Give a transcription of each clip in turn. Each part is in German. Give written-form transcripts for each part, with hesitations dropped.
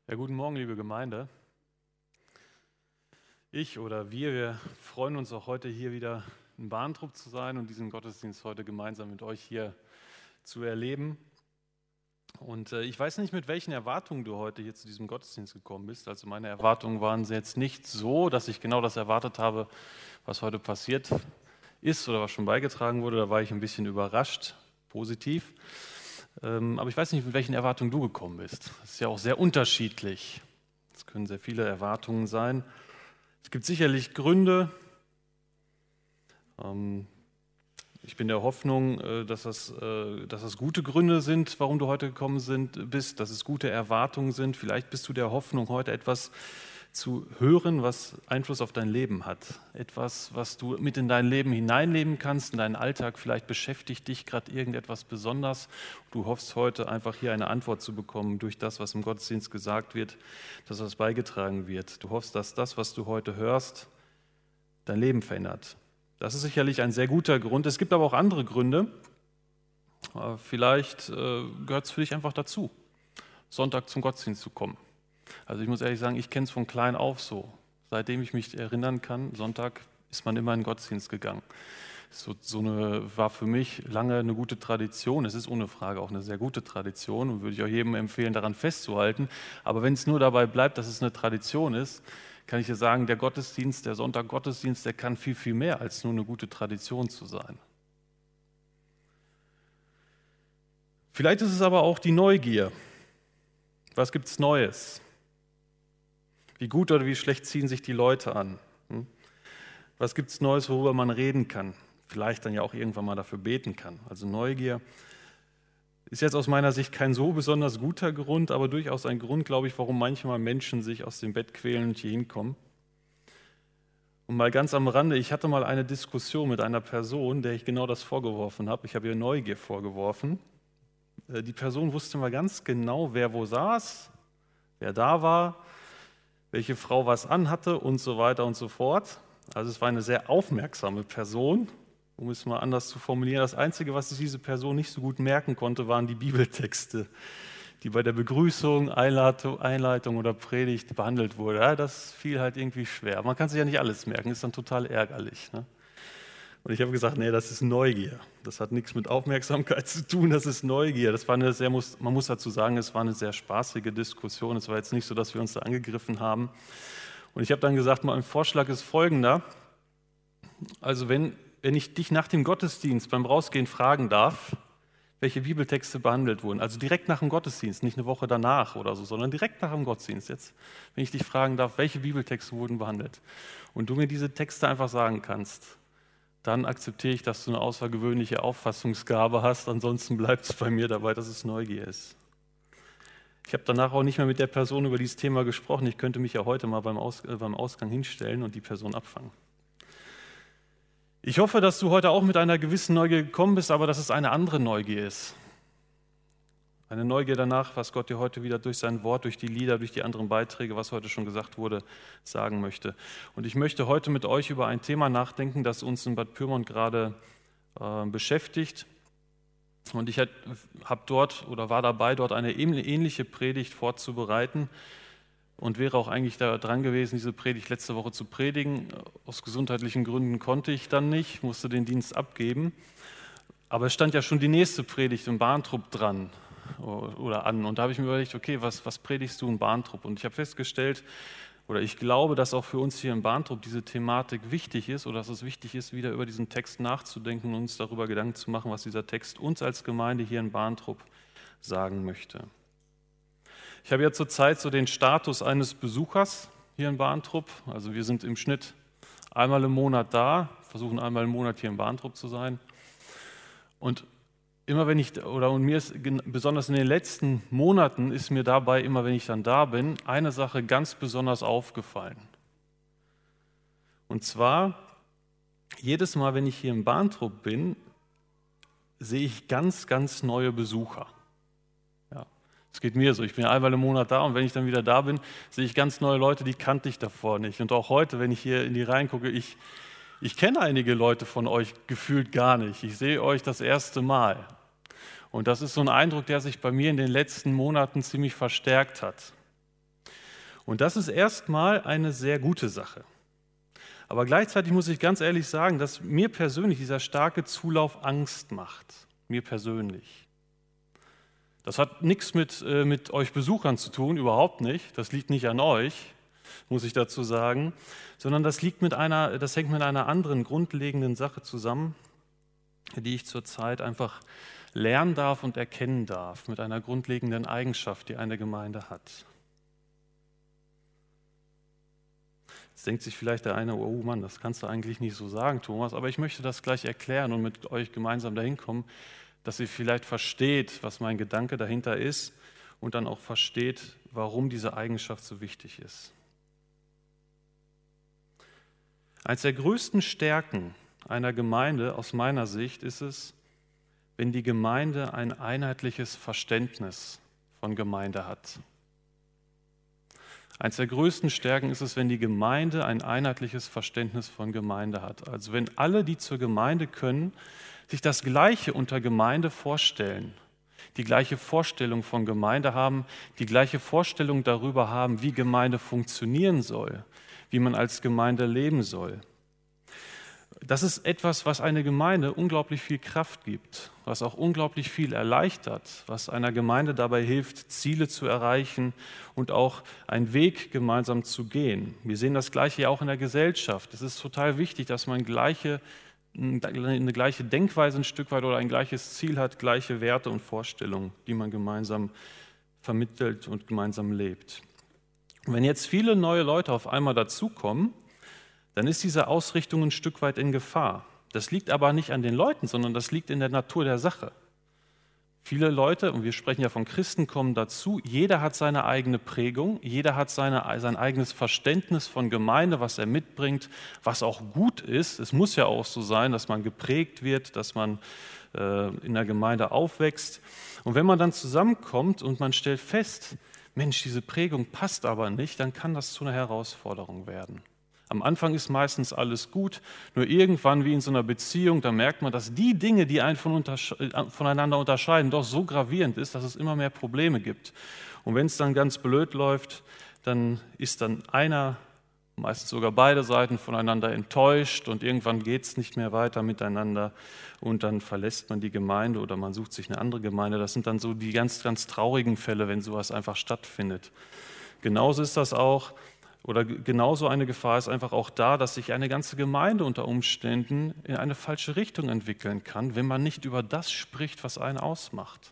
Ja, guten Morgen, liebe Gemeinde. Wir freuen uns auch heute hier wieder in Bahntrupp zu sein und diesen Gottesdienst heute gemeinsam mit euch hier zu erleben. Und ich weiß nicht, mit welchen Erwartungen du heute hier zu diesem Gottesdienst gekommen bist. Also meine Erwartungen waren jetzt nicht so, dass ich genau das erwartet habe, was heute passiert ist oder was schon beigetragen wurde. Da war ich ein bisschen überrascht, positiv. Aber ich weiß nicht, mit welchen Erwartungen du gekommen bist. Das ist ja auch sehr unterschiedlich. Es können sehr viele Erwartungen sein. Es gibt sicherlich Gründe. Ich bin der Hoffnung, dass das gute Gründe sind, warum du heute gekommen bist, dass es gute Erwartungen sind. Vielleicht bist du der Hoffnung, heute etwas zu hören, was Einfluss auf dein Leben hat. Etwas, was du mit in dein Leben hineinleben kannst, in deinen Alltag. Vielleicht beschäftigt dich gerade irgendetwas besonders. Du hoffst heute einfach hier eine Antwort zu bekommen durch das, was im Gottesdienst gesagt wird, dass das beigetragen wird. Du hoffst, dass das, was du heute hörst, dein Leben verändert. Das ist sicherlich ein sehr guter Grund. Es gibt aber auch andere Gründe. Vielleicht gehört es für dich einfach dazu, Sonntag zum Gottesdienst zu kommen. Also ich muss ehrlich sagen, ich kenne es von klein auf so. Seitdem ich mich erinnern kann, Sonntag ist man immer in den Gottesdienst gegangen. War für mich lange eine gute Tradition. Es ist ohne Frage auch eine sehr gute Tradition und würde ich auch jedem empfehlen, daran festzuhalten. Aber wenn es nur dabei bleibt, dass es eine Tradition ist, kann ich dir sagen, der Sonntag-Gottesdienst, der kann viel, viel mehr als nur eine gute Tradition zu sein. Vielleicht ist es aber auch die Neugier. Was gibt es Neues? Wie gut oder wie schlecht ziehen sich die Leute an? Was gibt es Neues, worüber man reden kann? Vielleicht dann ja auch irgendwann mal dafür beten kann. Also Neugier ist jetzt aus meiner Sicht kein so besonders guter Grund, aber durchaus ein Grund, glaube ich, warum manchmal Menschen sich aus dem Bett quälen und hier hinkommen. Und mal ganz am Rande, ich hatte mal eine Diskussion mit einer Person, der ich genau das vorgeworfen habe. Ich habe ihr Neugier vorgeworfen. Die Person wusste mal ganz genau, wer wo saß, wer da war, welche Frau was anhatte und so weiter und so fort. Also es war eine sehr aufmerksame Person, um es mal anders zu formulieren. Das Einzige, was sich diese Person nicht so gut merken konnte, waren die Bibeltexte, die bei der Begrüßung, Einleitung oder Predigt behandelt wurden. Ja, das fiel halt irgendwie schwer. Man kann sich ja nicht alles merken, ist dann total ärgerlich. Ne? Und ich habe gesagt, nee, das ist Neugier. Das hat nichts mit Aufmerksamkeit zu tun, das ist Neugier. Man muss dazu sagen, es war eine sehr spaßige Diskussion. Es war jetzt nicht so, dass wir uns da angegriffen haben. Und ich habe dann gesagt, mein Vorschlag ist folgender. Also wenn ich dich nach dem Gottesdienst beim Rausgehen fragen darf, welche Bibeltexte behandelt wurden, also direkt nach dem Gottesdienst, nicht eine Woche danach oder so, sondern direkt nach dem Gottesdienst jetzt, wenn ich dich fragen darf, welche Bibeltexte wurden behandelt und du mir diese Texte einfach sagen kannst, dann akzeptiere ich, dass du eine außergewöhnliche Auffassungsgabe hast. Ansonsten bleibt es bei mir dabei, dass es Neugier ist. Ich habe danach auch nicht mehr mit der Person über dieses Thema gesprochen. Ich könnte mich ja heute mal beim Ausgang hinstellen und die Person abfangen. Ich hoffe, dass du heute auch mit einer gewissen Neugier gekommen bist, aber dass es eine andere Neugier ist. Eine Neugier danach, was Gott dir heute wieder durch sein Wort, durch die Lieder, durch die anderen Beiträge, was heute schon gesagt wurde, sagen möchte. Und ich möchte heute mit euch über ein Thema nachdenken, das uns in Bad Pyrmont gerade beschäftigt. Und ich war dabei, dort eine ähnliche Predigt vorzubereiten und wäre auch eigentlich da dran gewesen, diese Predigt letzte Woche zu predigen. Aus gesundheitlichen Gründen konnte ich dann nicht, musste den Dienst abgeben. Aber es stand ja schon die nächste Predigt im Bahntrupp dran. Oder an. Und da habe ich mir überlegt, okay, was predigst du in Bahntrupp? Und ich habe festgestellt, oder ich glaube, dass auch für uns hier in Bahntrupp diese Thematik wichtig ist oder dass es wichtig ist, wieder über diesen Text nachzudenken und uns darüber Gedanken zu machen, was dieser Text uns als Gemeinde hier in Bahntrupp sagen möchte. Ich habe ja zurzeit so den Status eines Besuchers hier in Bahntrupp. Also wir sind im Schnitt einmal im Monat da, versuchen einmal im Monat hier in Bahntrupp zu sein. Und mir ist besonders in den letzten Monaten ist mir dabei, immer wenn ich dann da bin, eine Sache ganz besonders aufgefallen. Und zwar, jedes Mal, wenn ich hier im Bahntrupp bin, sehe ich ganz, ganz neue Besucher. Ja, das geht mir so. Ich bin einmal im Monat da und wenn ich dann wieder da bin, sehe ich ganz neue Leute, die kannte ich davor nicht. Und auch heute, wenn ich hier in die Reihen gucke, ich kenne einige Leute von euch gefühlt gar nicht. Ich sehe euch das erste Mal. Und das ist so ein Eindruck, der sich bei mir in den letzten Monaten ziemlich verstärkt hat. Und das ist erstmal eine sehr gute Sache. Aber gleichzeitig muss ich ganz ehrlich sagen, dass mir persönlich dieser starke Zulauf Angst macht. Mir persönlich. Das hat nichts mit euch Besuchern zu tun, überhaupt nicht. Das liegt nicht an euch, muss ich dazu sagen, sondern das hängt mit einer anderen grundlegenden Sache zusammen, die ich zurzeit einfach lernen darf und erkennen darf, mit einer grundlegenden Eigenschaft, die eine Gemeinde hat. Jetzt denkt sich vielleicht der eine, oh Mann, das kannst du eigentlich nicht so sagen, Thomas, aber ich möchte das gleich erklären und mit euch gemeinsam dahin kommen, dass ihr vielleicht versteht, was mein Gedanke dahinter ist und dann auch versteht, warum diese Eigenschaft so wichtig ist. Eines der größten Stärken einer Gemeinde aus meiner Sicht ist es, wenn die Gemeinde ein einheitliches Verständnis von Gemeinde hat. Eines der größten Stärken ist es, wenn die Gemeinde ein einheitliches Verständnis von Gemeinde hat. Also wenn alle, die zur Gemeinde können, sich das Gleiche unter Gemeinde vorstellen, die gleiche Vorstellung von Gemeinde haben, die gleiche Vorstellung darüber haben, wie Gemeinde funktionieren soll, wie man als Gemeinde leben soll. Das ist etwas, was einer Gemeinde unglaublich viel Kraft gibt, was auch unglaublich viel erleichtert, was einer Gemeinde dabei hilft, Ziele zu erreichen und auch einen Weg gemeinsam zu gehen. Wir sehen das Gleiche ja auch in der Gesellschaft. Es ist total wichtig, dass man eine gleiche Denkweise ein Stück weit oder ein gleiches Ziel hat, gleiche Werte und Vorstellungen, die man gemeinsam vermittelt und gemeinsam lebt. Und wenn jetzt viele neue Leute auf einmal dazukommen, dann ist diese Ausrichtung ein Stück weit in Gefahr. Das liegt aber nicht an den Leuten, sondern das liegt in der Natur der Sache. Viele Leute, und wir sprechen ja von Christen, kommen dazu, jeder hat seine eigene Prägung, jeder hat sein eigenes Verständnis von Gemeinde, was er mitbringt, was auch gut ist. Es muss ja auch so sein, dass man geprägt wird, dass man in der Gemeinde aufwächst. Und wenn man dann zusammenkommt und man stellt fest, Mensch, diese Prägung passt aber nicht, dann kann das zu einer Herausforderung werden. Am Anfang ist meistens alles gut, nur irgendwann wie in so einer Beziehung, da merkt man, dass die Dinge, die einen voneinander unterscheiden, doch so gravierend ist, dass es immer mehr Probleme gibt. Und wenn es dann ganz blöd läuft, dann ist dann einer, meistens sogar beide Seiten voneinander enttäuscht und irgendwann geht es nicht mehr weiter miteinander und dann verlässt man die Gemeinde oder man sucht sich eine andere Gemeinde. Das sind dann so die ganz, ganz traurigen Fälle, wenn sowas einfach stattfindet. Genauso ist das auch. Oder genauso eine Gefahr ist einfach auch da, dass sich eine ganze Gemeinde unter Umständen in eine falsche Richtung entwickeln kann, wenn man nicht über das spricht, was einen ausmacht.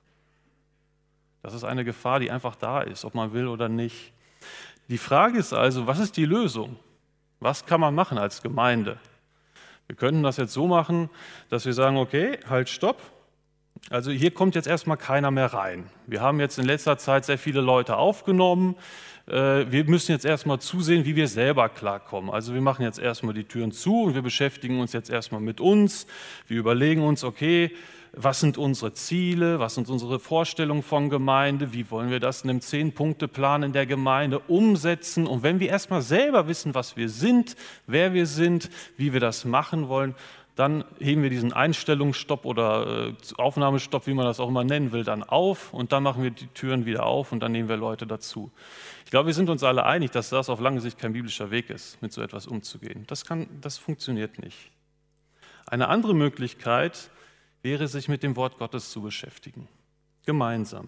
Das ist eine Gefahr, die einfach da ist, ob man will oder nicht. Die Frage ist also, was ist die Lösung? Was kann man machen als Gemeinde? Wir könnten das jetzt so machen, dass wir sagen, okay, halt, stopp. Also hier kommt jetzt erstmal keiner mehr rein. Wir haben jetzt in letzter Zeit sehr viele Leute aufgenommen. Wir müssen jetzt erstmal zusehen, wie wir selber klarkommen. Also wir machen jetzt erstmal die Türen zu und wir beschäftigen uns jetzt erstmal mit uns. Wir überlegen uns, okay, was sind unsere Ziele, was sind unsere Vorstellungen von Gemeinde, wie wollen wir das in einem 10-Punkte-Plan in der Gemeinde umsetzen. Und wenn wir erstmal selber wissen, was wir sind, wer wir sind, wie wir das machen wollen, dann heben wir diesen Einstellungsstopp oder Aufnahmestopp, wie man das auch immer nennen will, dann auf und dann machen wir die Türen wieder auf und dann nehmen wir Leute dazu. Ich glaube, wir sind uns alle einig, dass das auf lange Sicht kein biblischer Weg ist, mit so etwas umzugehen. Das funktioniert nicht. Eine andere Möglichkeit wäre, sich mit dem Wort Gottes zu beschäftigen, gemeinsam.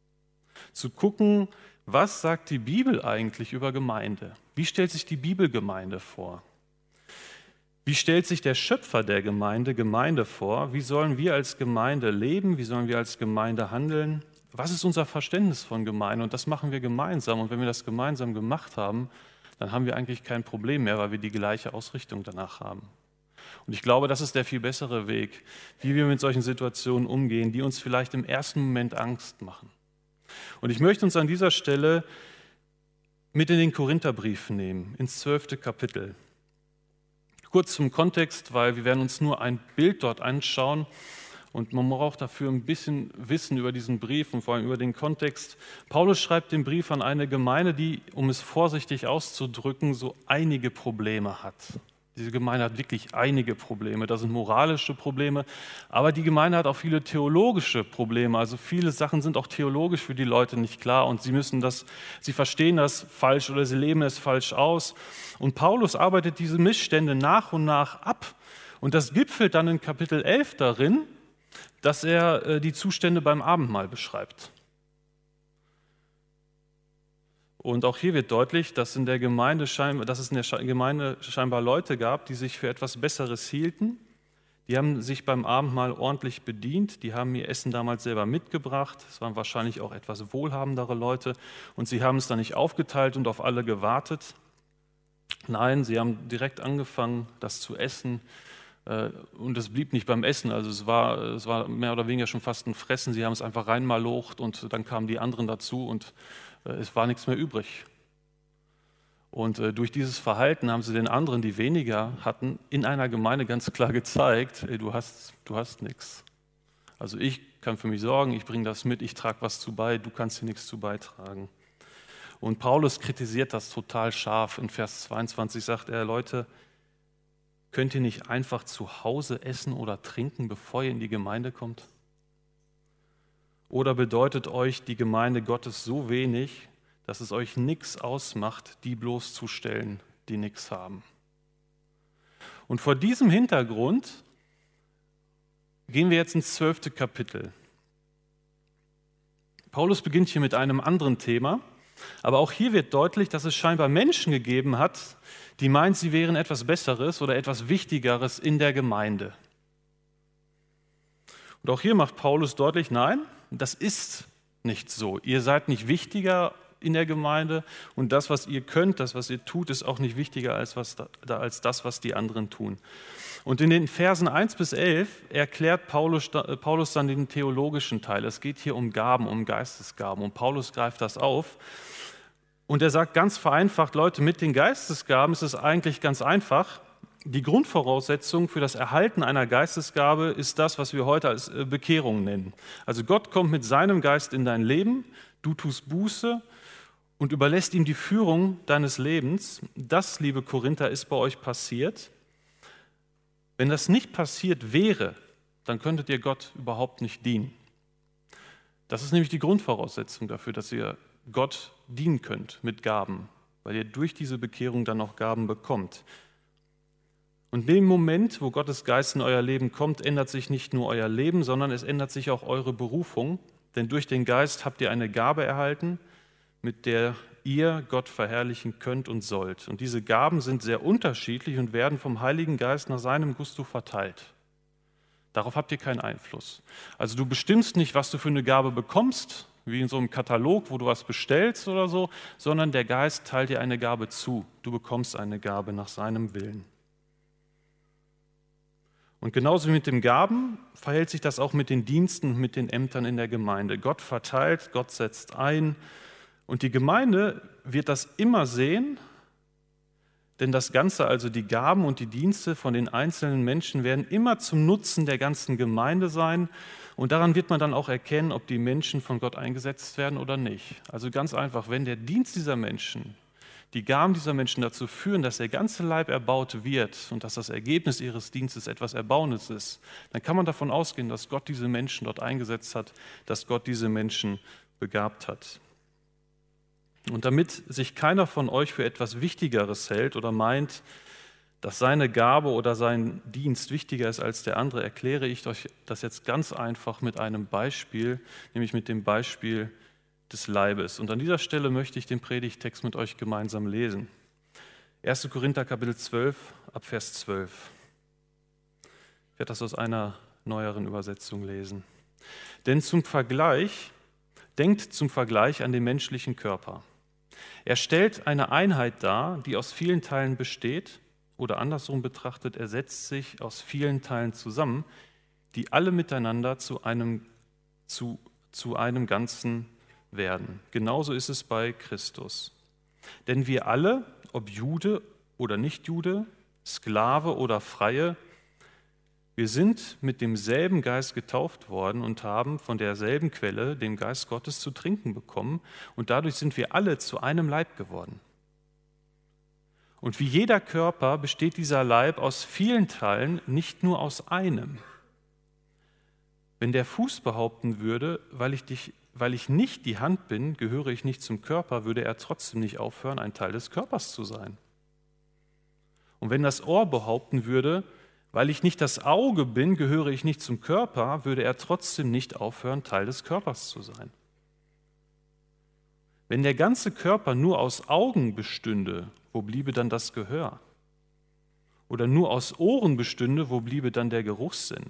Zu gucken, was sagt die Bibel eigentlich über Gemeinde? Wie stellt sich die Bibel Gemeinde vor? Wie stellt sich der Schöpfer der Gemeinde vor? Wie sollen wir als Gemeinde leben? Wie sollen wir als Gemeinde handeln? Was ist unser Verständnis von Gemeinde? Und das machen wir gemeinsam. Und wenn wir das gemeinsam gemacht haben, dann haben wir eigentlich kein Problem mehr, weil wir die gleiche Ausrichtung danach haben. Und ich glaube, das ist der viel bessere Weg, wie wir mit solchen Situationen umgehen, die uns vielleicht im ersten Moment Angst machen. Und ich möchte uns an dieser Stelle mit in den Korintherbrief nehmen, ins 12. Kapitel. Kurz zum Kontext, weil wir werden uns nur ein Bild dort anschauen und man braucht dafür ein bisschen Wissen über diesen Brief und vor allem über den Kontext. Paulus schreibt den Brief an eine Gemeinde, die, um es vorsichtig auszudrücken, so einige Probleme hat. Diese Gemeinde hat wirklich einige Probleme. Das sind moralische Probleme, aber die Gemeinde hat auch viele theologische Probleme. Also viele Sachen sind auch theologisch für die Leute nicht klar und sie verstehen das falsch oder sie leben es falsch aus. Und Paulus arbeitet diese Missstände nach und nach ab. Und das gipfelt dann in Kapitel 11 darin, dass er die Zustände beim Abendmahl beschreibt. Und auch hier wird deutlich, dass es in der Gemeinde scheinbar Leute gab, die sich für etwas Besseres hielten. Die haben sich beim Abendmahl ordentlich bedient, die haben ihr Essen damals selber mitgebracht. Es waren wahrscheinlich auch etwas wohlhabendere Leute und sie haben es dann nicht aufgeteilt und auf alle gewartet. Nein, sie haben direkt angefangen, das zu essen. Und es blieb nicht beim Essen, also es war mehr oder weniger schon fast ein Fressen. Sie haben es einfach reinmalocht und dann kamen die anderen dazu und es war nichts mehr übrig. Und durch dieses Verhalten haben sie den anderen, die weniger hatten, in einer Gemeinde ganz klar gezeigt, ey, du hast nichts. Also ich kann für mich sorgen, ich bringe das mit, ich trage was zu bei, du kannst hier nichts zu beitragen. Und Paulus kritisiert das total scharf. In Vers 22 sagt er, Leute, könnt ihr nicht einfach zu Hause essen oder trinken, bevor ihr in die Gemeinde kommt? Oder bedeutet euch die Gemeinde Gottes so wenig, dass es euch nichts ausmacht, die bloßzustellen, die nichts haben? Und vor diesem Hintergrund gehen wir jetzt ins 12. Kapitel. Paulus beginnt hier mit einem anderen Thema, aber auch hier wird deutlich, dass es scheinbar Menschen gegeben hat, die meinen, sie wären etwas Besseres oder etwas Wichtigeres in der Gemeinde. Und auch hier macht Paulus deutlich, nein, das ist nicht so. Ihr seid nicht wichtiger in der Gemeinde und das, was ihr könnt, das, was ihr tut, ist auch nicht wichtiger als das, was die anderen tun. Und in den Versen 1 bis 11 erklärt Paulus dann den theologischen Teil. Es geht hier um Gaben, um Geistesgaben und Paulus greift das auf. Und er sagt ganz vereinfacht, Leute, mit den Geistesgaben ist es eigentlich ganz einfach. Die Grundvoraussetzung für das Erhalten einer Geistesgabe ist das, was wir heute als Bekehrung nennen. Also Gott kommt mit seinem Geist in dein Leben, du tust Buße und überlässt ihm die Führung deines Lebens. Das, liebe Korinther, ist bei euch passiert. Wenn das nicht passiert wäre, dann könntet ihr Gott überhaupt nicht dienen. Das ist nämlich die Grundvoraussetzung dafür, dass ihr Gott dienen könnt mit Gaben, weil ihr durch diese Bekehrung dann auch Gaben bekommt. Und in dem Moment, wo Gottes Geist in euer Leben kommt, ändert sich nicht nur euer Leben, sondern es ändert sich auch eure Berufung. Denn durch den Geist habt ihr eine Gabe erhalten, mit der ihr Gott verherrlichen könnt und sollt. Und diese Gaben sind sehr unterschiedlich und werden vom Heiligen Geist nach seinem Gusto verteilt. Darauf habt ihr keinen Einfluss. Also du bestimmst nicht, was du für eine Gabe bekommst, wie in so einem Katalog, wo du was bestellst oder so, sondern der Geist teilt dir eine Gabe zu. Du bekommst eine Gabe nach seinem Willen. Und genauso wie mit den Gaben verhält sich das auch mit den Diensten und mit den Ämtern in der Gemeinde. Gott verteilt, Gott setzt ein und die Gemeinde wird das immer sehen, denn das Ganze, also die Gaben und die Dienste von den einzelnen Menschen, werden immer zum Nutzen der ganzen Gemeinde sein und daran wird man dann auch erkennen, ob die Menschen von Gott eingesetzt werden oder nicht. Also ganz einfach, wenn der Dienst dieser Menschen, die Gaben dieser Menschen dazu führen, dass der ganze Leib erbaut wird und dass das Ergebnis ihres Dienstes etwas Erbauendes ist, dann kann man davon ausgehen, dass Gott diese Menschen dort eingesetzt hat, dass Gott diese Menschen begabt hat. Und damit sich keiner von euch für etwas Wichtigeres hält oder meint, dass seine Gabe oder sein Dienst wichtiger ist als der andere, erkläre ich euch das jetzt ganz einfach mit einem Beispiel, nämlich mit dem Beispiel des Leibes. Und an dieser Stelle möchte ich den Predigttext mit euch gemeinsam lesen. 1. Korinther Kapitel 12, ab Vers 12. Ich werde das aus einer neueren Übersetzung lesen. Denkt zum Vergleich an den menschlichen Körper. Er stellt eine Einheit dar, die aus vielen Teilen besteht, oder andersrum betrachtet, er setzt sich aus vielen Teilen zusammen, die alle miteinander zu einem Ganzen werden. Genauso ist es bei Christus. Denn wir alle, ob Jude oder Nicht-Jude, Sklave oder Freie, wir sind mit demselben Geist getauft worden und haben von derselben Quelle, dem Geist Gottes, zu trinken bekommen und dadurch sind wir alle zu einem Leib geworden. Und wie jeder Körper besteht dieser Leib aus vielen Teilen, nicht nur aus einem. Wenn der Fuß behaupten würde, weil ich nicht die Hand bin, gehöre ich nicht zum Körper, würde er trotzdem nicht aufhören, ein Teil des Körpers zu sein. Und wenn das Ohr behaupten würde, weil ich nicht das Auge bin, gehöre ich nicht zum Körper, würde er trotzdem nicht aufhören, Teil des Körpers zu sein. Wenn der ganze Körper nur aus Augen bestünde, wo bliebe dann das Gehör? Oder nur aus Ohren bestünde, wo bliebe dann der Geruchssinn?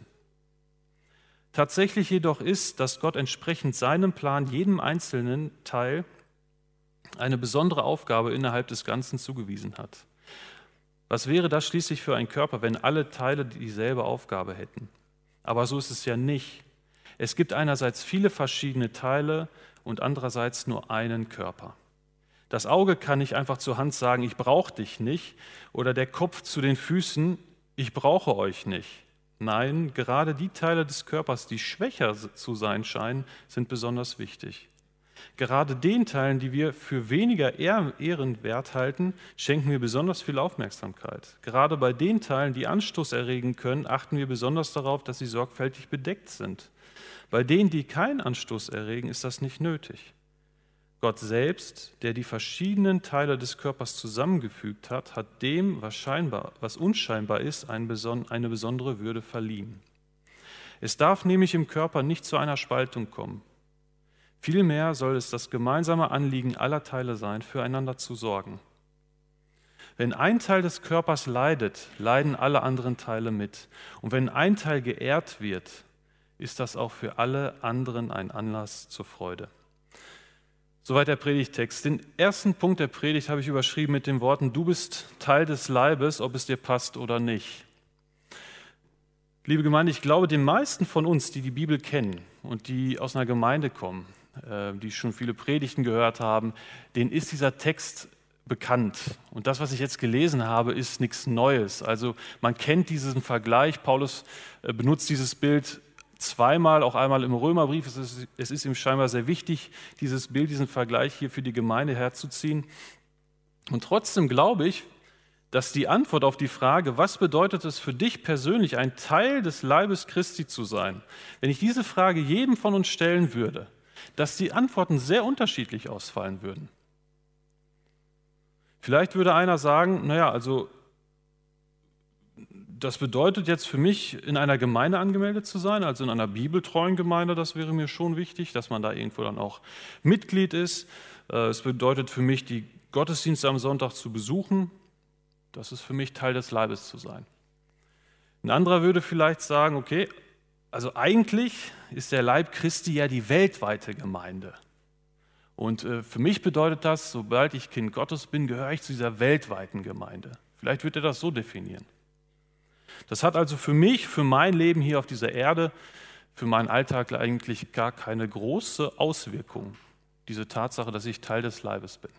Tatsächlich jedoch ist, dass Gott entsprechend seinem Plan jedem einzelnen Teil eine besondere Aufgabe innerhalb des Ganzen zugewiesen hat. Was wäre das schließlich für ein Körper, wenn alle Teile dieselbe Aufgabe hätten? Aber so ist es ja nicht. Es gibt einerseits viele verschiedene Teile und andererseits nur einen Körper. Das Auge kann nicht einfach zur Hand sagen, ich brauche dich nicht, oder der Kopf zu den Füßen, ich brauche euch nicht. Nein, gerade die Teile des Körpers, die schwächer zu sein scheinen, sind besonders wichtig. Gerade den Teilen, die wir für weniger ehrenwert halten, schenken wir besonders viel Aufmerksamkeit. Gerade bei den Teilen, die Anstoß erregen können, achten wir besonders darauf, dass sie sorgfältig bedeckt sind. Bei denen, die keinen Anstoß erregen, ist das nicht nötig. Gott selbst, der die verschiedenen Teile des Körpers zusammengefügt hat, hat dem, was unscheinbar ist, eine besondere Würde verliehen. Es darf nämlich im Körper nicht zu einer Spaltung kommen. Vielmehr soll es das gemeinsame Anliegen aller Teile sein, füreinander zu sorgen. Wenn ein Teil des Körpers leidet, leiden alle anderen Teile mit. Und wenn ein Teil geehrt wird, ist das auch für alle anderen ein Anlass zur Freude. Soweit der Predigttext. Den ersten Punkt der Predigt habe ich überschrieben mit den Worten: Du bist Teil des Leibes, ob es dir passt oder nicht. Liebe Gemeinde, ich glaube, den meisten von uns, die die Bibel kennen und die aus einer Gemeinde kommen, die schon viele Predigten gehört haben, denen ist dieser Text bekannt. Und das, was ich jetzt gelesen habe, ist nichts Neues. Also man kennt diesen Vergleich. Paulus benutzt dieses Bild zweimal, auch einmal im Römerbrief. Es ist ihm scheinbar sehr wichtig, dieses Bild, diesen Vergleich hier für die Gemeinde herzuziehen. Und trotzdem glaube ich, dass die Antwort auf die Frage, was bedeutet es für dich persönlich, ein Teil des Leibes Christi zu sein, wenn ich diese Frage jedem von uns stellen würde, dass die Antworten sehr unterschiedlich ausfallen würden. Vielleicht würde einer sagen, naja, also das bedeutet jetzt für mich, in einer Gemeinde angemeldet zu sein, also in einer bibeltreuen Gemeinde, das wäre mir schon wichtig, dass man da irgendwo dann auch Mitglied ist. Es bedeutet für mich, die Gottesdienste am Sonntag zu besuchen. Das ist für mich Teil des Leibes zu sein. Ein anderer würde vielleicht sagen, okay, also eigentlich ist der Leib Christi ja die weltweite Gemeinde. Und für mich bedeutet das, sobald ich Kind Gottes bin, gehöre ich zu dieser weltweiten Gemeinde. Vielleicht wird er das so definieren. Das hat also für mich, für mein Leben hier auf dieser Erde, für meinen Alltag eigentlich gar keine große Auswirkung, diese Tatsache, dass ich Teil des Leibes bin.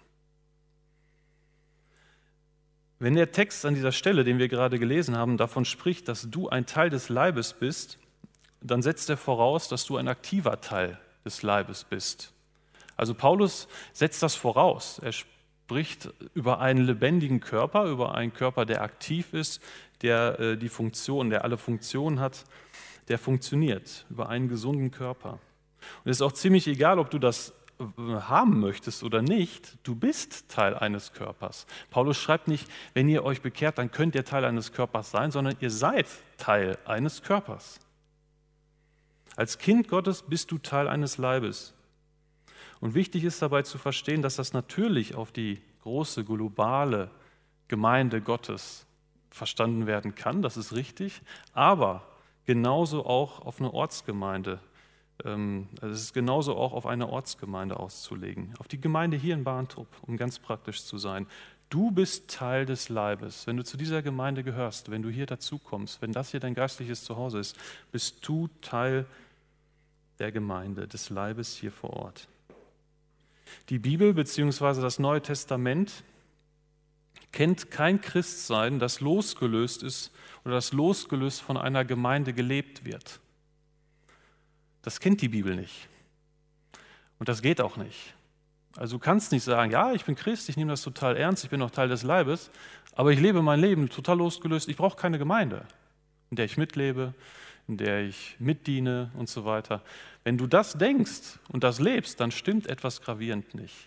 Wenn der Text an dieser Stelle, den wir gerade gelesen haben, davon spricht, dass du ein Teil des Leibes bist, dann setzt er voraus, dass du ein aktiver Teil des Leibes bist. Also Paulus setzt das voraus. Er spricht über einen lebendigen Körper, über einen Körper, der aktiv ist, der alle Funktionen hat, der funktioniert, über einen gesunden Körper. Und es ist auch ziemlich egal, ob du das haben möchtest oder nicht, du bist Teil eines Körpers. Paulus schreibt nicht, wenn ihr euch bekehrt, dann könnt ihr Teil eines Körpers sein, sondern ihr seid Teil eines Körpers. Als Kind Gottes bist du Teil eines Leibes. Und wichtig ist dabei zu verstehen, dass das natürlich auf die große globale Gemeinde Gottes verstanden werden kann, das ist richtig, aber genauso auch auf eine Ortsgemeinde. Es ist genauso auch auf eine Ortsgemeinde auszulegen, auf die Gemeinde hier in Barntrup, um ganz praktisch zu sein. Du bist Teil des Leibes. Wenn du zu dieser Gemeinde gehörst, wenn du hier dazukommst, wenn das hier dein geistliches Zuhause ist, bist du Teil der Gemeinde, des Leibes hier vor Ort. Die Bibel bzw. das Neue Testament kennt kein Christsein, das losgelöst ist oder das losgelöst von einer Gemeinde gelebt wird. Das kennt die Bibel nicht. Und das geht auch nicht. Also du kannst nicht sagen, ja, ich bin Christ, ich nehme das total ernst, ich bin auch Teil des Leibes, Aber ich lebe mein Leben total losgelöst. Ich brauche keine Gemeinde, in der ich mitlebe, in der ich mitdiene und so weiter. Wenn du das denkst und das lebst, dann stimmt etwas gravierend nicht.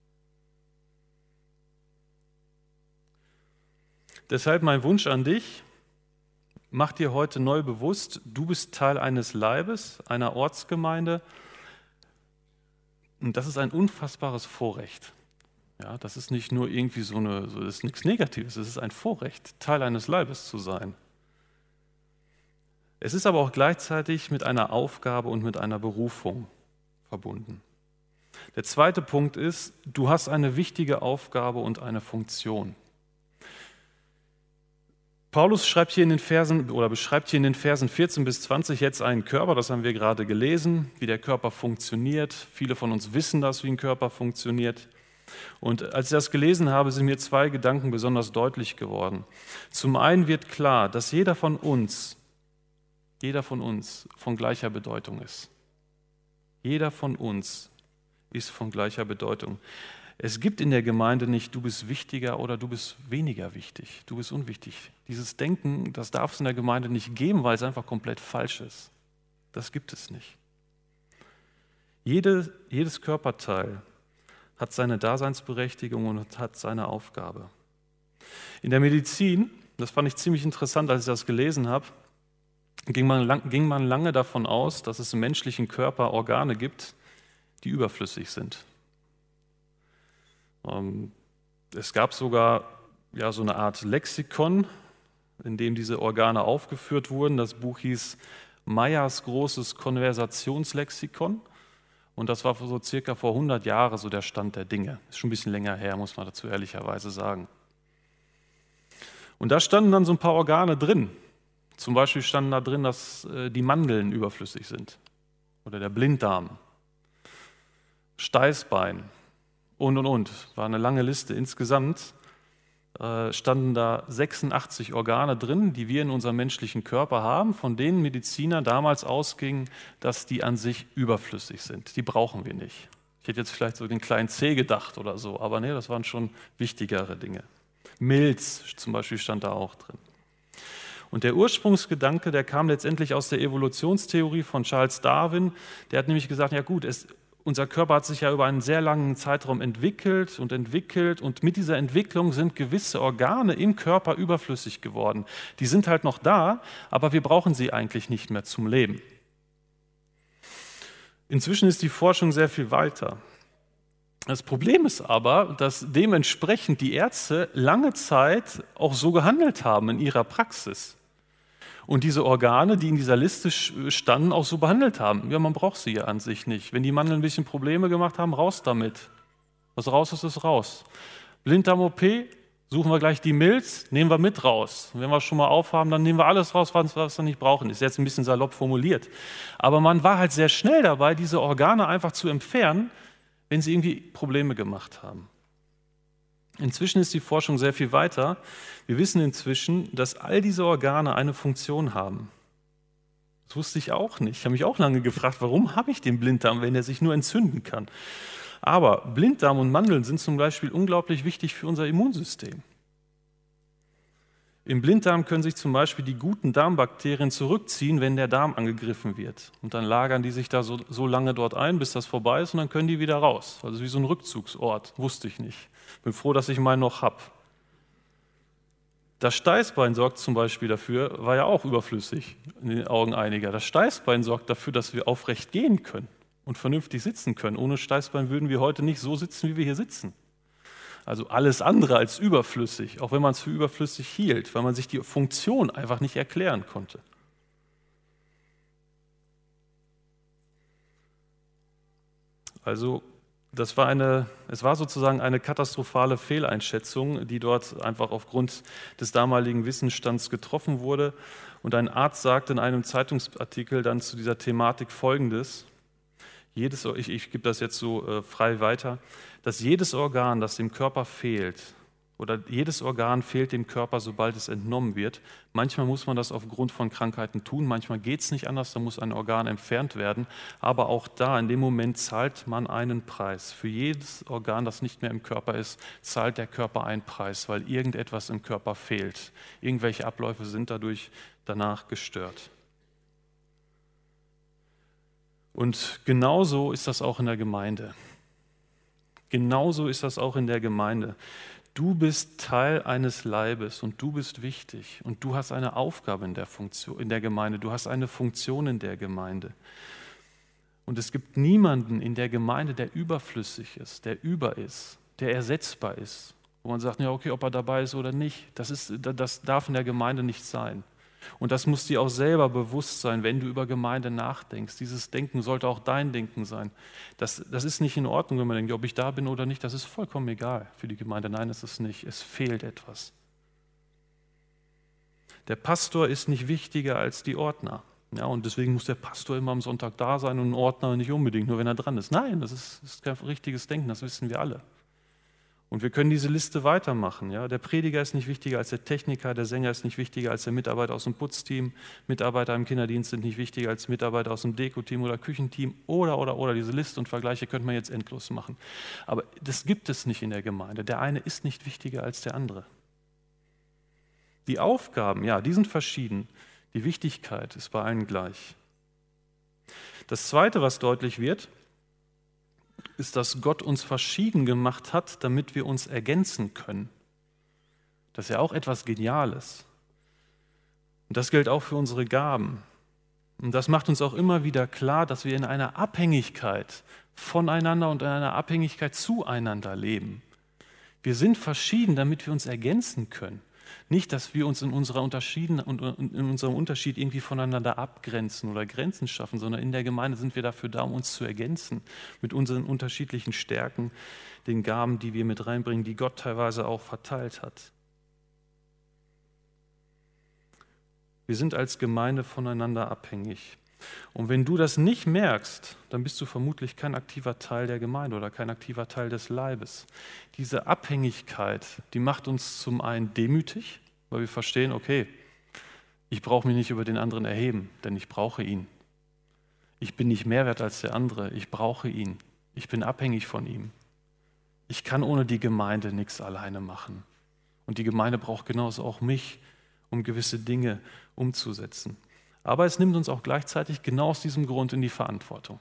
Deshalb mein Wunsch an dich, mach dir heute neu bewusst, du bist Teil eines Leibes, einer Ortsgemeinde. Und das ist ein unfassbares Vorrecht. Ja, das ist nicht nur irgendwie das ist nichts Negatives, es ist ein Vorrecht, Teil eines Leibes zu sein. Es ist aber auch gleichzeitig mit einer Aufgabe und mit einer Berufung verbunden. Der zweite Punkt ist, du hast eine wichtige Aufgabe und eine Funktion. Paulus beschreibt hier in den Versen 14 bis 20 jetzt einen Körper, das haben wir gerade gelesen, wie der Körper funktioniert. Viele von uns wissen das, wie ein Körper funktioniert. Und als ich das gelesen habe, sind mir zwei Gedanken besonders deutlich geworden. Zum einen wird klar, dass jeder von uns von gleicher Bedeutung ist. Jeder von uns ist von gleicher Bedeutung. Es gibt in der Gemeinde nicht, du bist wichtiger oder du bist weniger wichtig, du bist unwichtig. Dieses Denken, das darf es in der Gemeinde nicht geben, weil es einfach komplett falsch ist. Das gibt es nicht. Jedes Körperteil hat seine Daseinsberechtigung und hat seine Aufgabe. In der Medizin, das fand ich ziemlich interessant, als ich das gelesen habe, ging man lange davon aus, dass es im menschlichen Körper Organe gibt, die überflüssig sind. Es gab sogar so eine Art Lexikon, in dem diese Organe aufgeführt wurden. Das Buch hieß Meyers großes Konversationslexikon. Und das war so circa vor 100 Jahren so der Stand der Dinge. Ist schon ein bisschen länger her, muss man dazu ehrlicherweise sagen. Und da standen dann so ein paar Organe drin. Zum Beispiel standen da drin, dass die Mandeln überflüssig sind. Oder der Blinddarm, Steißbein und. War eine lange Liste. Insgesamt standen da 86 Organe drin, die wir in unserem menschlichen Körper haben, von denen Mediziner damals ausgingen, dass die an sich überflüssig sind. Die brauchen wir nicht. Ich hätte jetzt vielleicht so den kleinen Zeh gedacht oder so, aber nee, das waren schon wichtigere Dinge. Milz zum Beispiel stand da auch drin. Und der Ursprungsgedanke, der kam letztendlich aus der Evolutionstheorie von Charles Darwin. Der hat nämlich gesagt, ja gut, unser Körper hat sich ja über einen sehr langen Zeitraum entwickelt und mit dieser Entwicklung sind gewisse Organe im Körper überflüssig geworden. Die sind halt noch da, aber wir brauchen sie eigentlich nicht mehr zum Leben. Inzwischen ist die Forschung sehr viel weiter. Das Problem ist aber, dass dementsprechend die Ärzte lange Zeit auch so gehandelt haben in ihrer Praxis. Und diese Organe, die in dieser Liste standen, auch so behandelt haben. Ja, man braucht sie ja an sich nicht. Wenn die Mandeln ein bisschen Probleme gemacht haben, raus damit. Was raus ist, ist raus. Blinddarm-OP, suchen wir gleich die Milz, nehmen wir mit raus. Und wenn wir es schon mal aufhaben, dann nehmen wir alles raus, was wir nicht brauchen. Ist jetzt ein bisschen salopp formuliert. Aber man war halt sehr schnell dabei, diese Organe einfach zu entfernen, wenn sie irgendwie Probleme gemacht haben. Inzwischen ist die Forschung sehr viel weiter. Wir wissen inzwischen, dass all diese Organe eine Funktion haben. Das wusste ich auch nicht. Ich habe mich auch lange gefragt, warum habe ich den Blinddarm, wenn er sich nur entzünden kann? Aber Blinddarm und Mandeln sind zum Beispiel unglaublich wichtig für unser Immunsystem. Im Blinddarm können sich zum Beispiel die guten Darmbakterien zurückziehen, wenn der Darm angegriffen wird. Und dann lagern die sich da so lange dort ein, bis das vorbei ist, und dann können die wieder raus. Also wie so ein Rückzugsort, wusste ich nicht. Bin froh, dass ich meinen noch habe. Das Steißbein sorgt zum Beispiel dafür, war ja auch überflüssig in den Augen einiger. Das Steißbein sorgt dafür, dass wir aufrecht gehen können und vernünftig sitzen können. Ohne Steißbein würden wir heute nicht so sitzen, wie wir hier sitzen. Also alles andere als überflüssig, auch wenn man es für überflüssig hielt, weil man sich die Funktion einfach nicht erklären konnte. Also es war sozusagen eine katastrophale Fehleinschätzung, die dort einfach aufgrund des damaligen Wissensstands getroffen wurde. Und ein Arzt sagte in einem Zeitungsartikel dann zu dieser Thematik Folgendes: Ich gebe das jetzt so frei weiter, dass jedes Organ, das dem Körper fehlt oder jedes Organ fehlt dem Körper, sobald es entnommen wird. Manchmal muss man das aufgrund von Krankheiten tun, manchmal geht es nicht anders, da muss ein Organ entfernt werden. Aber auch da, in dem Moment zahlt man einen Preis. Für jedes Organ, das nicht mehr im Körper ist, zahlt der Körper einen Preis, weil irgendetwas im Körper fehlt. Irgendwelche Abläufe sind dadurch danach gestört. Und genauso ist das auch in der Gemeinde. Genauso ist das auch in der Gemeinde. Du bist Teil eines Leibes und du bist wichtig und du hast eine Aufgabe in der Gemeinde, du hast eine Funktion in der Gemeinde. Und es gibt niemanden in der Gemeinde, der überflüssig ist, der über ist, der ersetzbar ist. Wo man sagt, ja okay, ob er dabei ist oder nicht, das darf in der Gemeinde nicht sein. Und das muss dir auch selber bewusst sein, wenn du über Gemeinde nachdenkst. Dieses Denken sollte auch dein Denken sein. Das ist nicht in Ordnung, wenn man denkt, ob ich da bin oder nicht, das ist vollkommen egal für die Gemeinde. Nein, es ist nicht. Es fehlt etwas. Der Pastor ist nicht wichtiger als die Ordner. Ja, und deswegen muss der Pastor immer am Sonntag da sein und ein Ordner nicht unbedingt, nur wenn er dran ist. Nein, das ist kein richtiges Denken, das wissen wir alle. Und wir können diese Liste weitermachen. Ja? Der Prediger ist nicht wichtiger als der Techniker, der Sänger ist nicht wichtiger als der Mitarbeiter aus dem Putzteam, Mitarbeiter im Kinderdienst sind nicht wichtiger als Mitarbeiter aus dem Deko-Team oder Küchenteam oder. Diese Liste und Vergleiche könnte man jetzt endlos machen. Aber das gibt es nicht in der Gemeinde. Der eine ist nicht wichtiger als der andere. Die Aufgaben, ja, die sind verschieden. Die Wichtigkeit ist bei allen gleich. Das Zweite, was deutlich wird, ist, dass Gott uns verschieden gemacht hat, damit wir uns ergänzen können. Das ist ja auch etwas Geniales. Und das gilt auch für unsere Gaben. Und das macht uns auch immer wieder klar, dass wir in einer Abhängigkeit voneinander und in einer Abhängigkeit zueinander leben. Wir sind verschieden, damit wir uns ergänzen können. Nicht, dass wir uns in unserem Unterschied irgendwie voneinander abgrenzen oder Grenzen schaffen, sondern in der Gemeinde sind wir dafür da, um uns zu ergänzen mit unseren unterschiedlichen Stärken, den Gaben, die wir mit reinbringen, die Gott teilweise auch verteilt hat. Wir sind als Gemeinde voneinander abhängig. Und wenn du das nicht merkst, dann bist du vermutlich kein aktiver Teil der Gemeinde oder kein aktiver Teil des Leibes. Diese Abhängigkeit, die macht uns zum einen demütig, weil wir verstehen, okay, ich brauche mich nicht über den anderen erheben, denn ich brauche ihn. Ich bin nicht mehr wert als der andere, ich brauche ihn. Ich bin abhängig von ihm. Ich kann ohne die Gemeinde nichts alleine machen. Und die Gemeinde braucht genauso auch mich, um gewisse Dinge umzusetzen. Aber es nimmt uns auch gleichzeitig genau aus diesem Grund in die Verantwortung.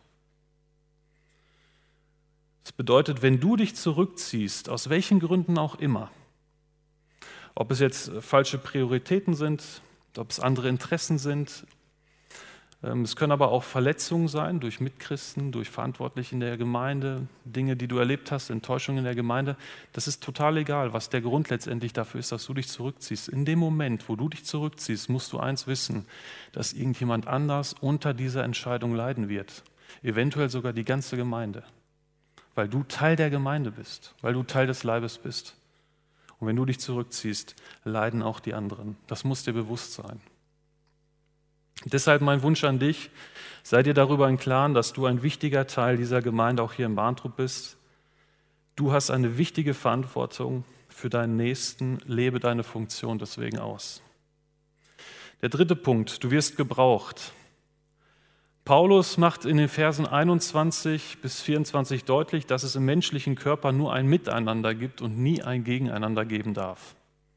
Das bedeutet, wenn du dich zurückziehst, aus welchen Gründen auch immer, ob es jetzt falsche Prioritäten sind, ob es andere Interessen sind, es können aber auch Verletzungen sein durch Mitchristen, durch Verantwortliche in der Gemeinde, Dinge, die du erlebt hast, Enttäuschungen in der Gemeinde. Das ist total egal, was der Grund letztendlich dafür ist, dass du dich zurückziehst. In dem Moment, wo du dich zurückziehst, musst du eins wissen, dass irgendjemand anders unter dieser Entscheidung leiden wird. Eventuell sogar die ganze Gemeinde, weil du Teil der Gemeinde bist, weil du Teil des Leibes bist. Und wenn du dich zurückziehst, leiden auch die anderen. Das muss dir bewusst sein. Deshalb mein Wunsch an dich, sei dir darüber im Klaren, dass du ein wichtiger Teil dieser Gemeinde auch hier in Barntrup bist. Du hast eine wichtige Verantwortung für deinen Nächsten, lebe deine Funktion deswegen aus. Der dritte Punkt, du wirst gebraucht. Paulus macht in den Versen 21 bis 24 deutlich, dass es im menschlichen Körper nur ein Miteinander gibt und nie ein Gegeneinander geben darf.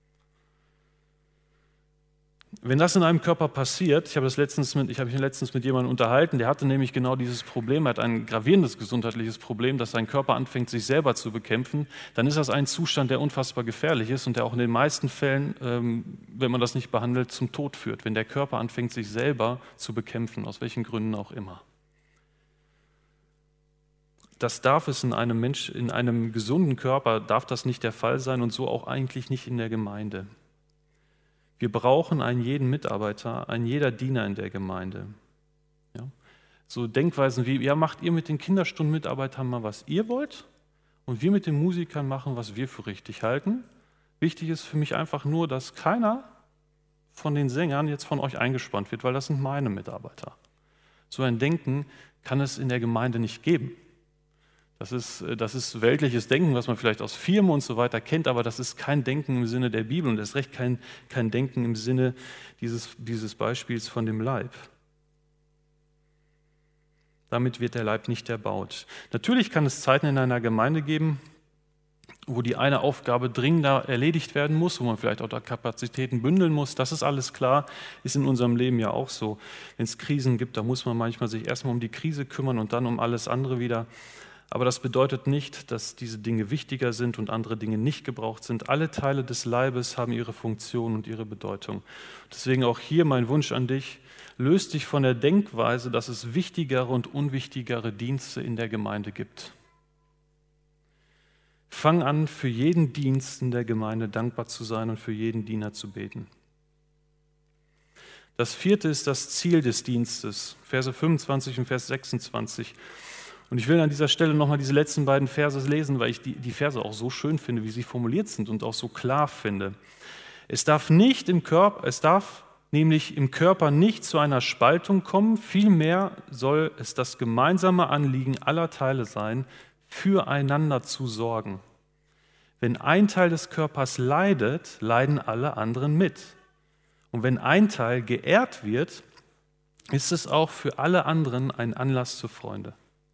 Wenn das in einem Körper passiert, ich habe mich letztens mit jemandem unterhalten, der hatte nämlich genau dieses Problem, er hat ein gravierendes gesundheitliches Problem, dass sein Körper anfängt, sich selber zu bekämpfen, dann ist das ein Zustand, der unfassbar gefährlich ist und der auch in den meisten Fällen, wenn man das nicht behandelt, zum Tod führt, wenn der Körper anfängt, sich selber zu bekämpfen, aus welchen Gründen auch immer. Das darf es in einem gesunden Körper, darf das nicht der Fall sein und so auch eigentlich nicht in der Gemeinde. Wir brauchen einen jeden Mitarbeiter, einen jeder Diener in der Gemeinde. Ja? So Denkweisen wie, ja, macht ihr mit den Kinderstundenmitarbeitern mal, was ihr wollt und wir mit den Musikern machen, was wir für richtig halten. Wichtig ist für mich einfach nur, dass keiner von den Sängern jetzt von euch eingespannt wird, weil das sind meine Mitarbeiter. So ein Denken kann es in der Gemeinde nicht geben. Das ist weltliches Denken, was man vielleicht aus Firmen und so weiter kennt, aber das ist kein Denken im Sinne der Bibel und erst recht kein Denken im Sinne dieses Beispiels von dem Leib. Damit wird der Leib nicht erbaut. Natürlich kann es Zeiten in einer Gemeinde geben, wo die eine Aufgabe dringender erledigt werden muss, wo man vielleicht auch da Kapazitäten bündeln muss. Das ist alles klar, ist in unserem Leben ja auch so. Wenn es Krisen gibt, da muss man manchmal sich erstmal um die Krise kümmern und dann um alles andere wieder. Aber das bedeutet nicht, dass diese Dinge wichtiger sind und andere Dinge nicht gebraucht sind. Alle Teile des Leibes haben ihre Funktion und ihre Bedeutung. Deswegen auch hier mein Wunsch an dich, löse dich von der Denkweise, dass es wichtigere und unwichtigere Dienste in der Gemeinde gibt. Fang an, für jeden Dienst in der Gemeinde dankbar zu sein und für jeden Diener zu beten. Das vierte ist das Ziel des Dienstes, Verse 25 und Vers 26. Und ich will an dieser Stelle nochmal diese letzten beiden Verse lesen, weil ich die Verse auch so schön finde, wie sie formuliert sind und auch so klar finde. Es darf nämlich im Körper nicht zu einer Spaltung kommen, vielmehr soll es das gemeinsame Anliegen aller Teile sein, füreinander zu sorgen. Wenn ein Teil des Körpers leidet, leiden alle anderen mit. Und wenn ein Teil geehrt wird, ist es auch für alle anderen ein Anlass zur Freude.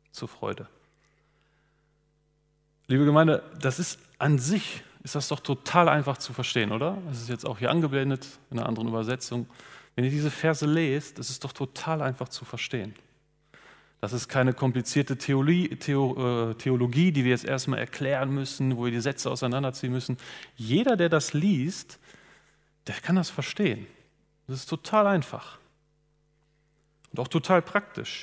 Liebe Gemeinde, das ist an sich, ist das doch total einfach zu verstehen, oder? Das ist jetzt auch hier angeblendet in einer anderen Übersetzung. Wenn ihr diese Verse lest, das ist doch total einfach zu verstehen. Das ist keine komplizierte Theologie, die wir jetzt erstmal erklären müssen, wo wir die Sätze auseinanderziehen müssen. Jeder, der das liest, der kann das verstehen. Das ist total einfach und auch total praktisch.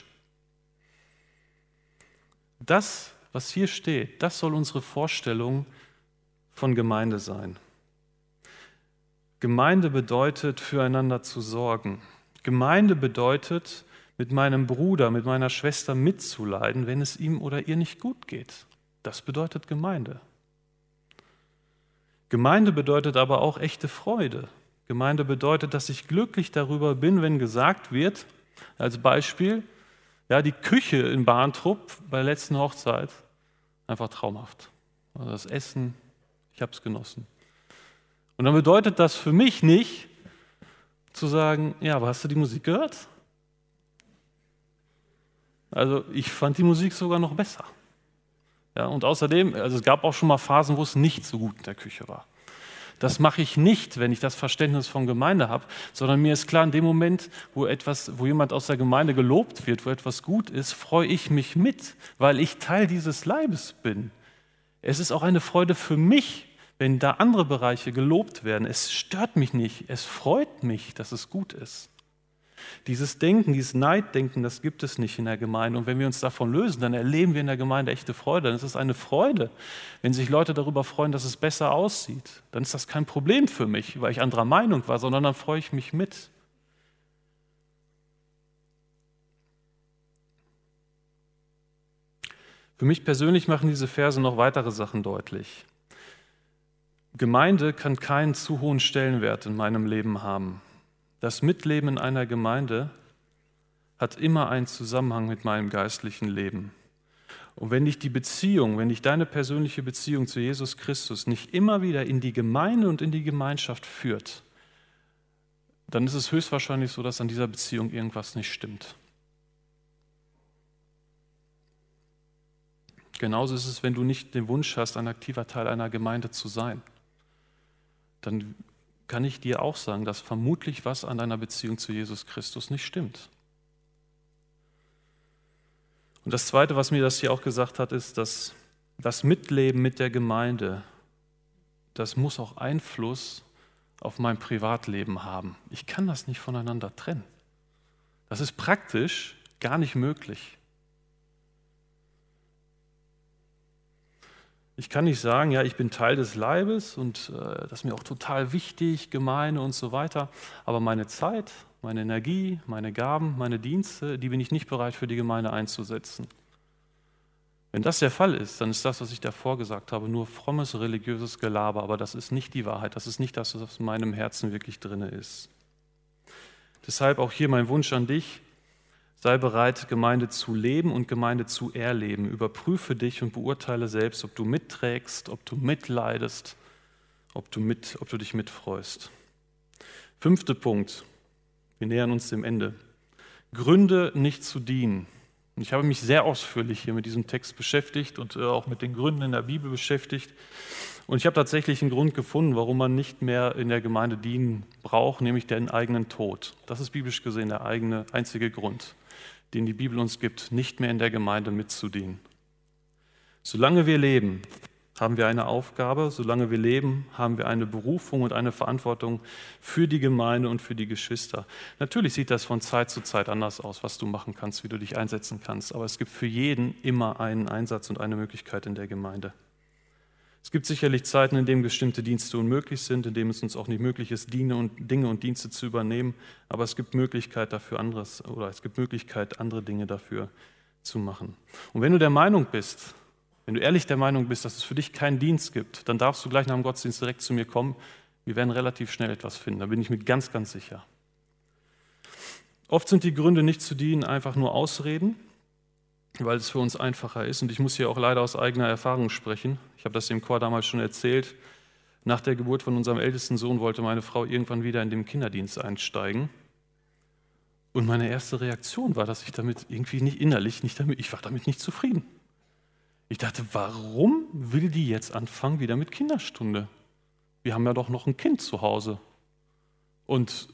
Das, was hier steht, das soll unsere Vorstellung von Gemeinde sein. Gemeinde bedeutet, füreinander zu sorgen. Gemeinde bedeutet, mit meinem Bruder, mit meiner Schwester mitzuleiden, wenn es ihm oder ihr nicht gut geht. Das bedeutet Gemeinde. Gemeinde bedeutet aber auch echte Freude. Gemeinde bedeutet, dass ich glücklich darüber bin, wenn gesagt wird, als Beispiel, ja, die Küche in Bahntrupp bei der letzten Hochzeit, einfach traumhaft. Also das Essen, ich habe es genossen. Und dann bedeutet das für mich nicht, zu sagen, ja, aber hast du die Musik gehört? Also ich fand die Musik sogar noch besser. Ja, und außerdem, also es gab auch schon mal Phasen, wo es nicht so gut in der Küche war. Das mache ich nicht, wenn ich das Verständnis von Gemeinde habe, sondern mir ist klar, in dem Moment, wo jemand aus der Gemeinde gelobt wird, wo etwas gut ist, freue ich mich mit, weil ich Teil dieses Leibes bin. Es ist auch eine Freude für mich, wenn da andere Bereiche gelobt werden. Es stört mich nicht, es freut mich, dass es gut ist. Dieses Denken, dieses Neiddenken, das gibt es nicht in der Gemeinde. Und wenn wir uns davon lösen, dann erleben wir in der Gemeinde echte Freude. Dann ist es eine Freude, wenn sich Leute darüber freuen, dass es besser aussieht. Dann ist das kein Problem für mich, weil ich anderer Meinung war, sondern dann freue ich mich mit. Für mich persönlich machen diese Verse noch weitere Sachen deutlich. Gemeinde kann keinen zu hohen Stellenwert in meinem Leben haben. Das Mitleben in einer Gemeinde hat immer einen Zusammenhang mit meinem geistlichen Leben. Und wenn dich deine persönliche Beziehung zu Jesus Christus nicht immer wieder in die Gemeinde und in die Gemeinschaft führt, dann ist es höchstwahrscheinlich so, dass an dieser Beziehung irgendwas nicht stimmt. Genauso ist es, wenn du nicht den Wunsch hast, ein aktiver Teil einer Gemeinde zu sein. Dann kann ich dir auch sagen, dass vermutlich was an deiner Beziehung zu Jesus Christus nicht stimmt. Und das Zweite, was mir das hier auch gesagt hat, ist, dass das Mitleben mit der Gemeinde, das muss auch Einfluss auf mein Privatleben haben. Ich kann das nicht voneinander trennen. Das ist praktisch gar nicht möglich. Ich kann nicht sagen, ja, ich bin Teil des Leibes und das ist mir auch total wichtig, Gemeinde und so weiter, aber meine Zeit, meine Energie, meine Gaben, meine Dienste, die bin ich nicht bereit für die Gemeinde einzusetzen. Wenn das der Fall ist, dann ist das, was ich davor gesagt habe, nur frommes religiöses Gelaber, aber das ist nicht die Wahrheit, das ist nicht das, was in meinem Herzen wirklich drin ist. Deshalb auch hier mein Wunsch an dich, Sei bereit, Gemeinde zu leben und Gemeinde zu erleben. Überprüfe dich und beurteile selbst, ob du mitträgst, ob du mitleidest, ob du dich mitfreust. 5. Punkt. Wir nähern uns dem Ende. Gründe, nicht zu dienen. Und ich habe mich sehr ausführlich hier mit diesem Text beschäftigt und auch mit den Gründen in der Bibel beschäftigt. Und ich habe tatsächlich einen Grund gefunden, warum man nicht mehr in der Gemeinde dienen braucht, nämlich den eigenen Tod. Das ist biblisch gesehen der einzige Grund, den die Bibel uns gibt, nicht mehr in der Gemeinde mitzudienen. Solange wir leben, haben wir eine Aufgabe, solange wir leben, haben wir eine Berufung und eine Verantwortung für die Gemeinde und für die Geschwister. Natürlich sieht das von Zeit zu Zeit anders aus, was du machen kannst, wie du dich einsetzen kannst, aber es gibt für jeden immer einen Einsatz und eine Möglichkeit in der Gemeinde. Es gibt sicherlich Zeiten, in denen bestimmte Dienste unmöglich sind, in denen es uns auch nicht möglich ist, Dinge und Dienste zu übernehmen, aber es gibt Möglichkeit dafür andere Dinge dafür zu machen. Und wenn du der Meinung bist, wenn du ehrlich der Meinung bist, dass es für dich keinen Dienst gibt, dann darfst du gleich nach dem Gottesdienst direkt zu mir kommen. Wir werden relativ schnell etwas finden, da bin ich mir ganz, ganz sicher. Oft sind die Gründe, nicht zu dienen, einfach nur Ausreden, weil es für uns einfacher ist. Und ich muss hier auch leider aus eigener Erfahrung sprechen. Ich habe das dem Chor damals schon erzählt. Nach der Geburt von unserem ältesten Sohn wollte meine Frau irgendwann wieder in den Kinderdienst einsteigen. Und meine erste Reaktion war, dass ich damit irgendwie ich war damit nicht zufrieden. Ich dachte, warum will die jetzt anfangen wieder mit Kinderstunde? Wir haben ja doch noch ein Kind zu Hause. Und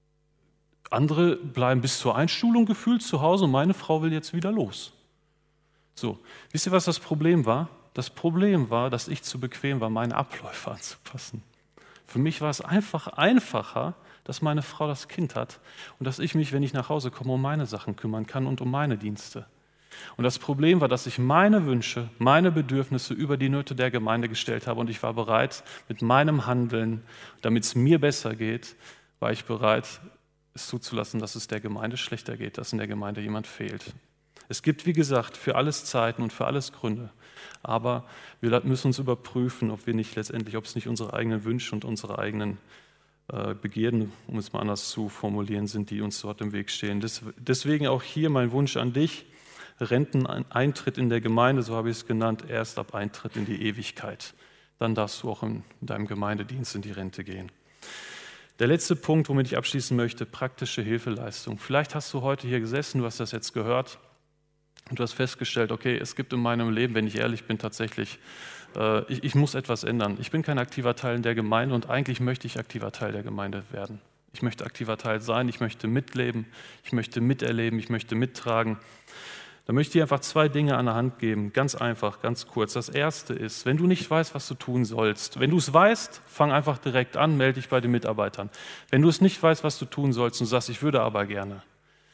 andere bleiben bis zur Einschulung gefühlt zu Hause und meine Frau will jetzt wieder los. So, wisst ihr, was das Problem war? Das Problem war, dass ich zu bequem war, meine Abläufe anzupassen. Für mich war es einfach einfacher, dass meine Frau das Kind hat und dass ich mich, wenn ich nach Hause komme, um meine Sachen kümmern kann und um meine Dienste. Und das Problem war, dass ich meine Wünsche, meine Bedürfnisse über die Nöte der Gemeinde gestellt habe und ich war bereit, mit meinem Handeln, damit es mir besser geht, war ich bereit, es zuzulassen, dass es der Gemeinde schlechter geht, dass in der Gemeinde jemand fehlt. Es gibt, wie gesagt, für alles Zeiten und für alles Gründe. Aber wir müssen uns überprüfen, ob es nicht unsere eigenen Wünsche und unsere eigenen Begierden, um es mal anders zu formulieren, sind, die uns dort im Weg stehen. Deswegen auch hier mein Wunsch an dich: Renteneintritt in der Gemeinde, so habe ich es genannt, erst ab Eintritt in die Ewigkeit. Dann darfst du auch in deinem Gemeindedienst in die Rente gehen. Der letzte Punkt, womit ich abschließen möchte: praktische Hilfeleistung. Vielleicht hast du heute hier gesessen, du hast das jetzt gehört und du hast festgestellt, okay, es gibt in meinem Leben, wenn ich ehrlich bin, tatsächlich, ich muss etwas ändern. Ich bin kein aktiver Teil in der Gemeinde und eigentlich möchte ich aktiver Teil der Gemeinde werden. Ich möchte aktiver Teil sein, ich möchte mitleben, ich möchte miterleben, ich möchte mittragen. Da möchte ich dir einfach 2 Dinge an der Hand geben, ganz einfach, ganz kurz. Das erste ist, wenn du nicht weißt, was du tun sollst, wenn du es weißt, fang einfach direkt an, melde dich bei den Mitarbeitern. Wenn du es nicht weißt, was du tun sollst und sagst, ich würde aber gerne,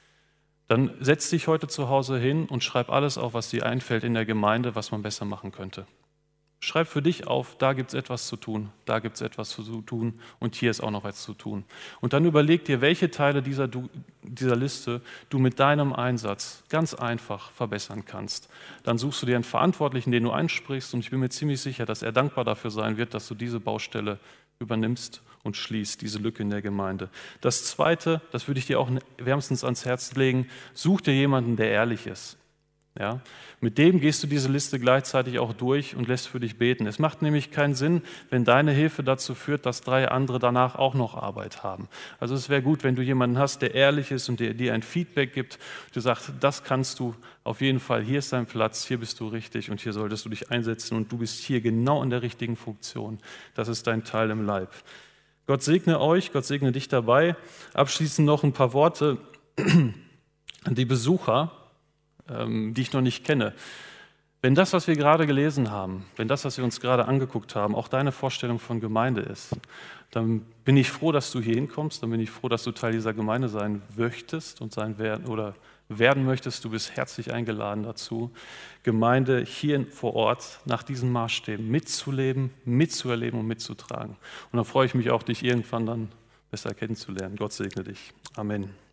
dann setz dich heute zu Hause hin und schreib alles auf, was dir einfällt in der Gemeinde, was man besser machen könnte. Schreib für dich auf, da gibt es etwas zu tun, da gibt es etwas zu tun und hier ist auch noch was zu tun. Und dann überleg dir, welche Teile dieser Liste du mit deinem Einsatz ganz einfach verbessern kannst. Dann suchst du dir einen Verantwortlichen, den du einsprichst, und ich bin mir ziemlich sicher, dass er dankbar dafür sein wird, dass du diese Baustelle übernimmst und schließt, diese Lücke in der Gemeinde. Das Zweite, das würde ich dir auch wärmstens ans Herz legen: Such dir jemanden, der ehrlich ist. Ja? Mit dem gehst du diese Liste gleichzeitig auch durch und lässt für dich beten. Es macht nämlich keinen Sinn, wenn deine Hilfe dazu führt, dass 3 andere danach auch noch Arbeit haben. Also es wäre gut, wenn du jemanden hast, der ehrlich ist und der dir ein Feedback gibt. Du sagst, das kannst du auf jeden Fall, hier ist dein Platz, hier bist du richtig und hier solltest du dich einsetzen und du bist hier genau in der richtigen Funktion. Das ist dein Teil im Leib. Gott segne euch, Gott segne dich dabei. Abschließend noch ein paar Worte an die Besucher, die ich noch nicht kenne. Wenn das, was wir gerade gelesen haben, wenn das, was wir uns gerade angeguckt haben, auch deine Vorstellung von Gemeinde ist, dann bin ich froh, dass du hier hinkommst, dann bin ich froh, dass du Teil dieser Gemeinde sein möchtest und werden möchtest. Du bist herzlich eingeladen dazu, Gemeinde hier vor Ort nach diesen Maßstäben mitzuleben, mitzuerleben und mitzutragen. Und dann freue ich mich auch, dich irgendwann dann besser kennenzulernen. Gott segne dich. Amen.